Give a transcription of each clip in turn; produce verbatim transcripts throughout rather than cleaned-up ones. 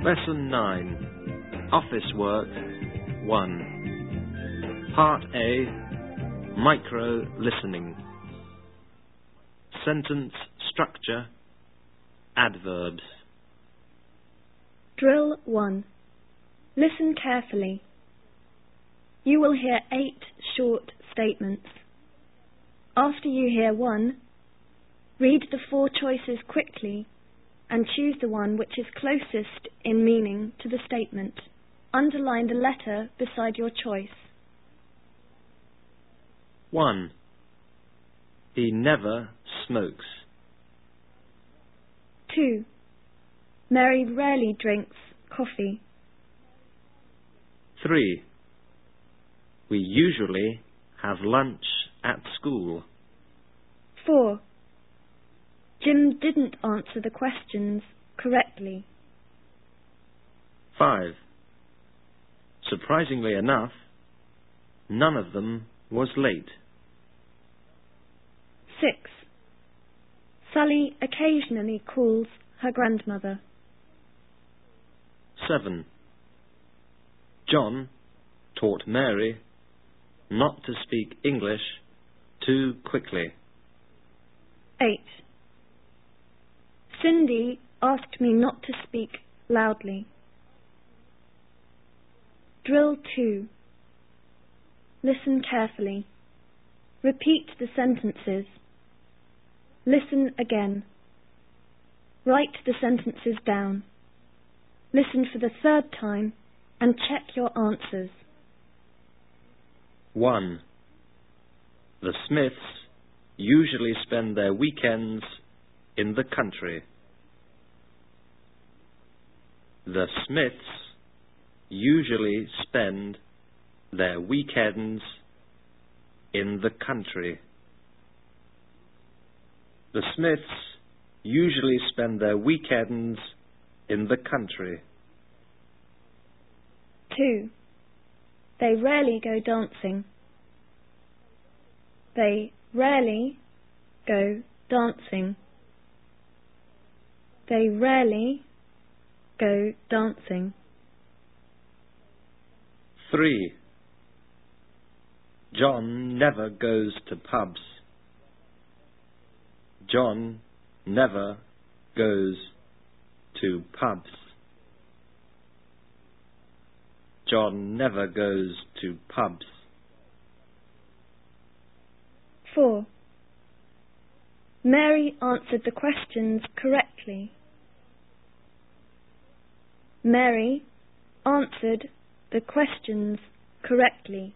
Lesson nine. Office Work one. Part A. Micro-listening. Sentence structure. Adverbs. Drill one. Listen carefully. You will hear eight short statements. After you hear one, read the four choices quickly and choose the one which is closest in meaning to the statement. Underline the letter beside your choice. one. He never smokes. two. Mary rarely drinks coffee. three. We usually have lunch at school. four. Jim didn't answer the questions correctly. five. Surprisingly enough, none of them was late. six. Sally occasionally calls her grandmother. seven. John taught Mary not to speak English too quickly. eight. Cindy asked me not to speak loudly. Drill two. Listen carefully. Repeat the sentences. Listen again. Write the sentences down. Listen for the third time and check your answers. one. The Smiths usually spend their weekends in the country. The Smiths usually spend their weekends in the country. The Smiths usually spend their weekends in the country. two. They rarely go dancing. They rarely go dancing. They rarely go dancing. three. John never goes to pubs. John never goes to pubs. John never goes to pubs. four. Mary answered the questions correctly. Mary answered the questions correctly.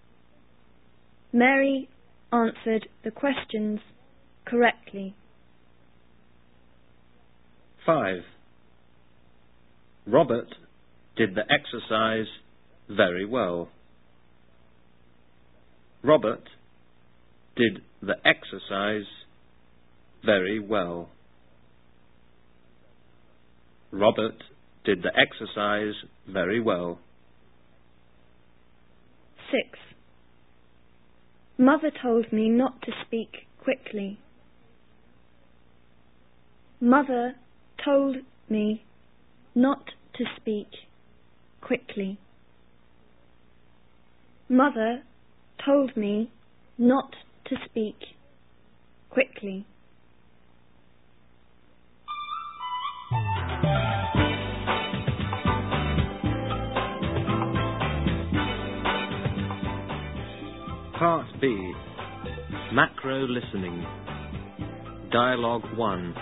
Mary answered the questions correctly. five. Robert did the exercise very well. Robert did the exercise very well. Robert did the exercise very well. six. Mother told me not to speak quickly. Mother told me not to speak quickly. Mother told me not to speak quickly. Part B. Macro listening. Dialogue one.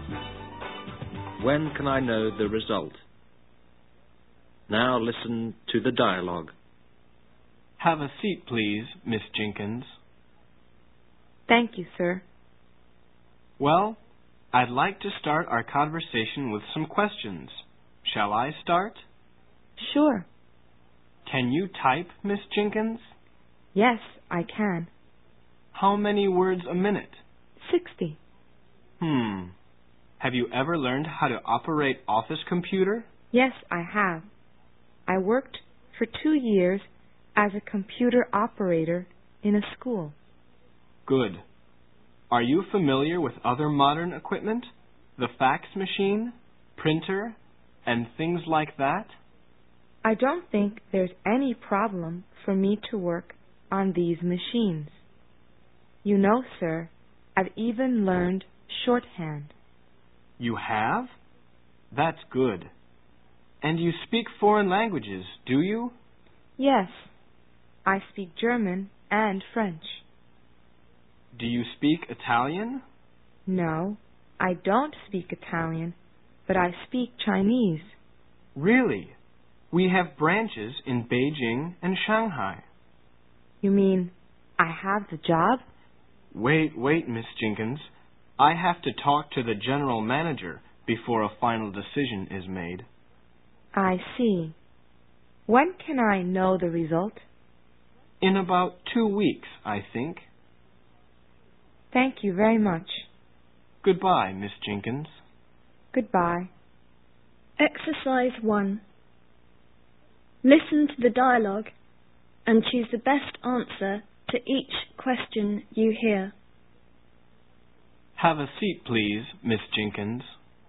When can I know the result? Now listen to the dialogue. Have a seat, please, Miss Jenkins. Thank you, sir. Well, I'd like to start our conversation with some questions. Shall I start? Sure. Can you type, Miss Jenkins? Yes, I can. How many words a minute? Sixty. Hmm. Have you ever learned how to operate Office computer? Yes, I have. I worked for two years as a computer operator in a school. Good. Are you familiar with other modern equipment? The fax machine, printer, and things like that? I don't think there's any problem for me to work on these machines. You know, sir, I've even learned shorthand. You have? That's good. And you speak foreign languages, do you? Yes, I speak German and French. Do you speak Italian? No, I don't speak Italian, but I speak Chinese. Really? We have branches in Beijing and Shanghai. You mean I have the job? Wait, wait, Miss Jenkins. I have to talk to the general manager before a final decision is made. I see. When can I know the result? In about two weeks, I think. Thank you very much. Goodbye, Miss Jenkins. Goodbye. Exercise one. Listen to the dialogue and choose the best answer to each question you hear. Have a seat, please, Miss Jenkins.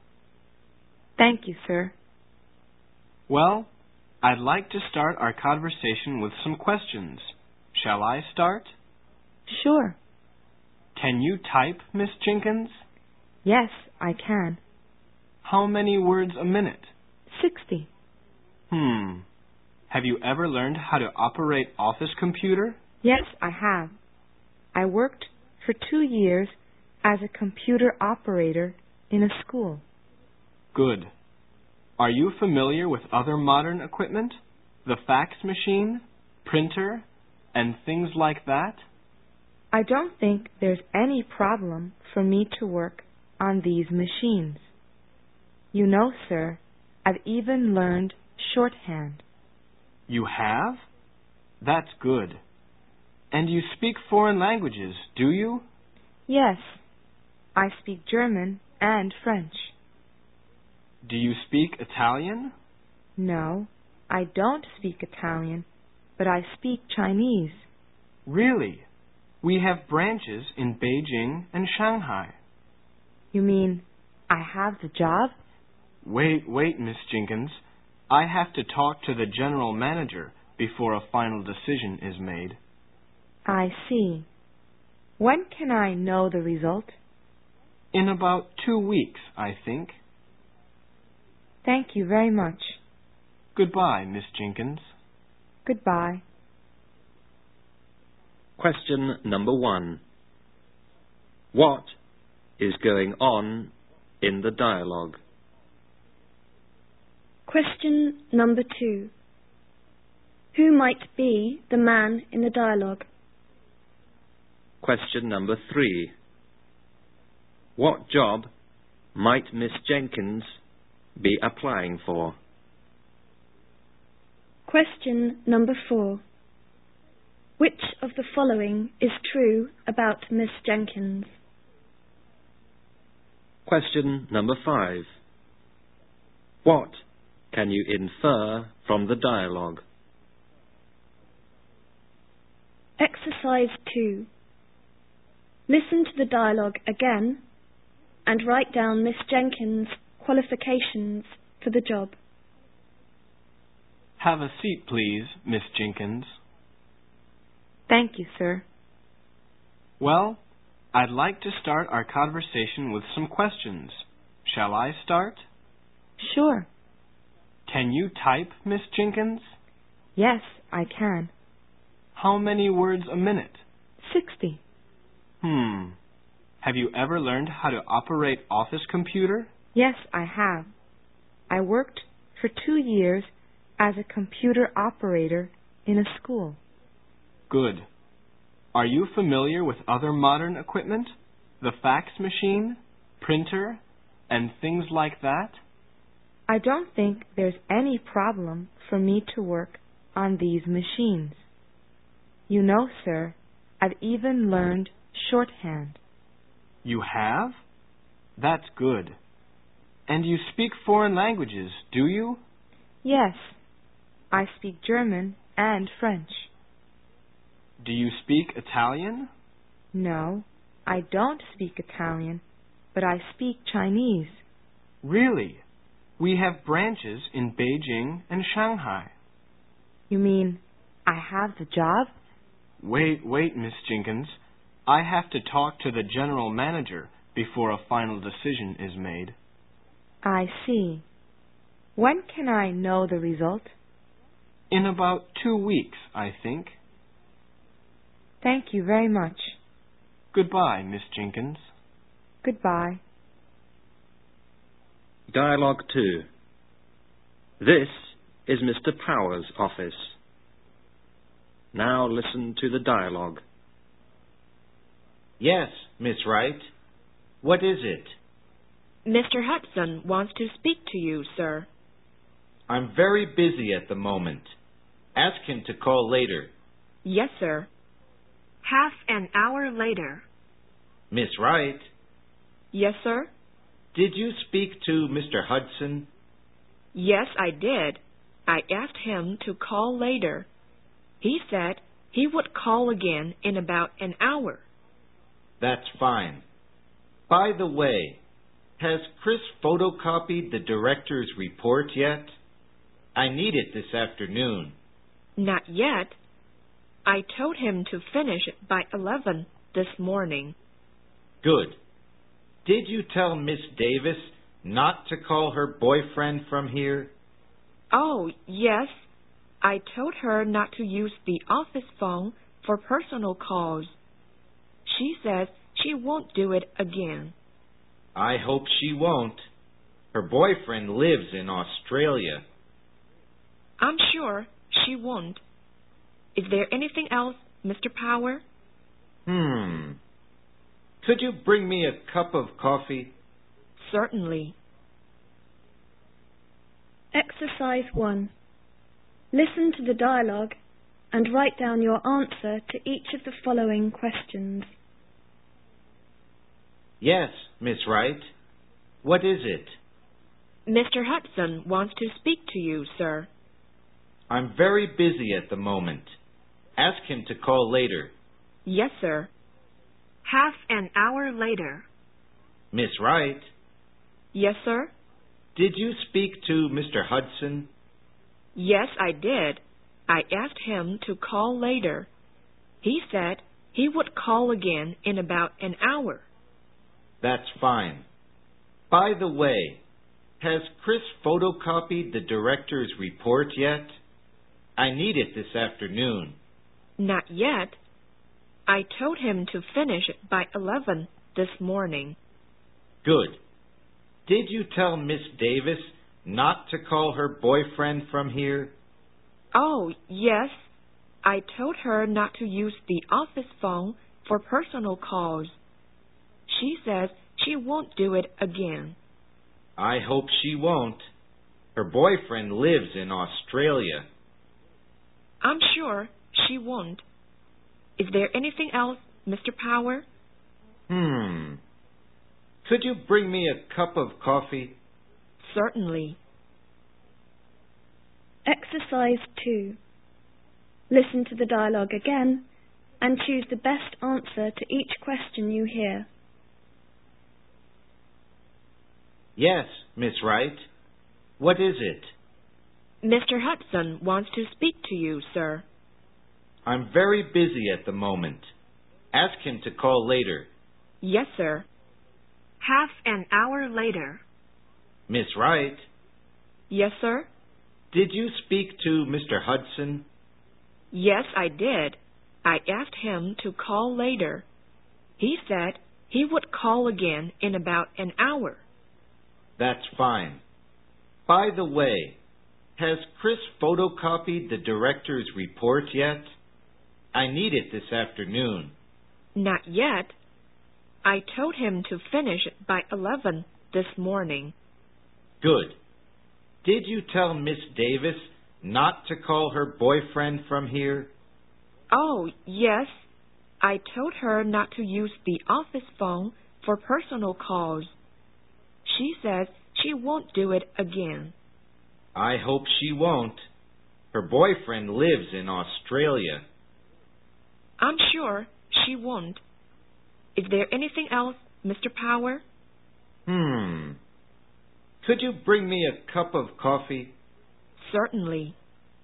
Thank you, sir. Well, I'd like to start our conversation with some questions. Shall I start? Sure. Can you type, Miss Jenkins? Yes, I can. How many words a minute? Sixty. Hmm. Have you ever learned how to operate office computer? Yes, I have. I worked for two years as a computer operator in a school. Good. Are you familiar with other modern equipment? The fax machine, printer, and things like that? I don't think there's any problem for me to work on these machines. You know, sir, I've even learned shorthand. You have? That's good. And you speak foreign languages, do you? Yes, I speak German and French. Do you speak Italian? No, I don't speak Italian, but I speak Chinese. Really? We have branches in Beijing and Shanghai. You mean I have the job? Wait, wait, Miss Jenkins. I have to talk to the general manager before a final decision is made. I see. When can I know the result? In about two weeks, I think. Thank you very much. Goodbye, Miss Jenkins. Goodbye. Question number one. What is going on in the dialogue? Question number two. Who might be the man in the dialogue? Question number three. What job might Miss Jenkins be applying for? Question number four. Which of the following is true about Miss Jenkins? Question number five. What can you infer from the dialogue? Exercise two. Listen to the dialogue again and write down Miss Jenkins' qualifications for the job. Have a seat, please, Miss Jenkins. Thank you, sir. Well, I'd like to start our conversation with some questions. Shall I start? Sure. Can you type, Miss Jenkins? Yes, I can. How many words a minute? Sixty. Hmm. Have you ever learned how to operate office computer? Yes, I have. I worked for two years as a computer operator in a school. Good. Are you familiar with other modern equipment? The fax machine, printer, and things like that? I don't think there's any problem for me to work on these machines. You know, sir, I've even learned shorthand. You have? That's good. And you speak foreign languages, do you? Yes, I speak German and French. Do you speak Italian? No, I don't speak Italian, but I speak Chinese. Really? We have branches in Beijing and Shanghai. You mean I have the job? Wait, wait, Miss Jenkins. I have to talk to the general manager before a final decision is made. I see. When can I know the result? In about two weeks, I think. Thank you very much. Goodbye, Miss Jenkins. Goodbye. Dialogue two. This is Mister Power's office. Now listen to the dialogue. Yes, Miss Wright. What is it? Mister Hudson wants to speak to you, sir. I'm very busy at the moment. Ask him to call later. Yes, sir. Half an hour later. Miss Wright, Yes, sir. did you speak to Mister Hudson? Yes, I did. I asked him to call later. He said he would call again in about an hour. That's fine. By the way, has Chris photocopied the director's report yet? I need it this afternoon. Not yet. I told him to finish it by eleven this morning. Good. Did you tell Miss Davis not to call her boyfriend from here? Oh, yes. I told her not to use the office phone for personal calls. She says she won't do it again. I hope she won't. Her boyfriend lives in Australia. I'm sure she won't. Is there anything else, Mister Power? Hmm. Could you bring me a cup of coffee? Certainly. Exercise one. Listen to the dialogue and write down your answer to each of the following questions. Yes, Miss Wright. What is it? Mister Hudson wants to speak to you, sir. I'm very busy at the moment. Ask him to call later. Yes, sir. Half an hour later. Miss Wright, Yes, sir. did you speak to Mister Hudson? Yes, I did. I asked him to call later. He said he would call again in about an hour. That's fine. By the way, has Chris photocopied the director's report yet? I need it this afternoon. Not yet. I told him to finish it by eleven this morning. Good. Did you tell Miss Davis not to call her boyfriend from here? Oh, yes. I told her not to use the office phone for personal calls. She says she won't do it again. I hope she won't. Her boyfriend lives in Australia. I'm sure she won't. Is there anything else, Mister Power? Hmm. Could you bring me a cup of coffee? Certainly. Exercise two. Listen to the dialogue again and choose the best answer to each question you hear. Yes, Miss Wright. What is it? Mister Hudson wants to speak to you, sir. I'm very busy at the moment. Ask him to call later. Yes, sir. Half an hour later. Miss Wright, Yes, sir. did you speak to Mister Hudson? Yes, I did. I asked him to call later. He said he would call again in about an hour. That's fine. By the way, has Chris photocopied the director's report yet? I need it this afternoon. Not yet. I told him to finish it by eleven this morning. Good. Did you tell Miss Davis not to call her boyfriend from here? Oh, yes. I told her not to use the office phone for personal calls. She says she won't do it again. I hope she won't. Her boyfriend lives in Australia. I'm sure she won't. Is there anything else, Mister Power? Hmm. Could you bring me a cup of coffee? Certainly.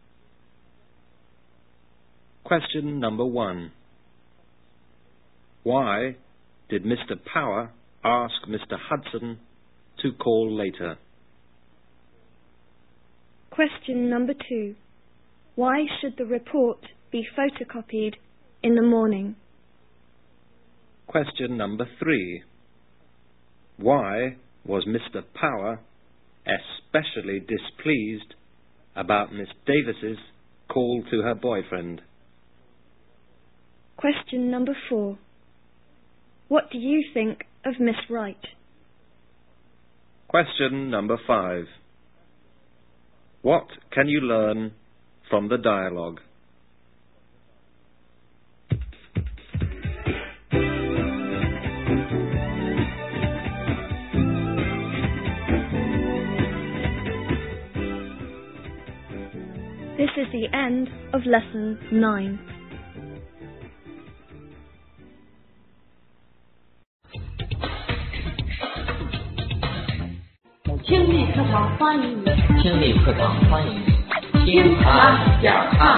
Question number one. Why did Mister Power ask Mister Hudson to call later? Question number two. Why should the report be photocopied in the morning? Question number three. Why was Mister Power especially displeased about Miss Davis's call to her boyfriend? Question number four. What do you think of Miss Wright? Question number five. What can you learn from the dialogue? This is the end of lesson nine. 听力课堂欢迎你，听力课堂欢迎你，听他讲唱。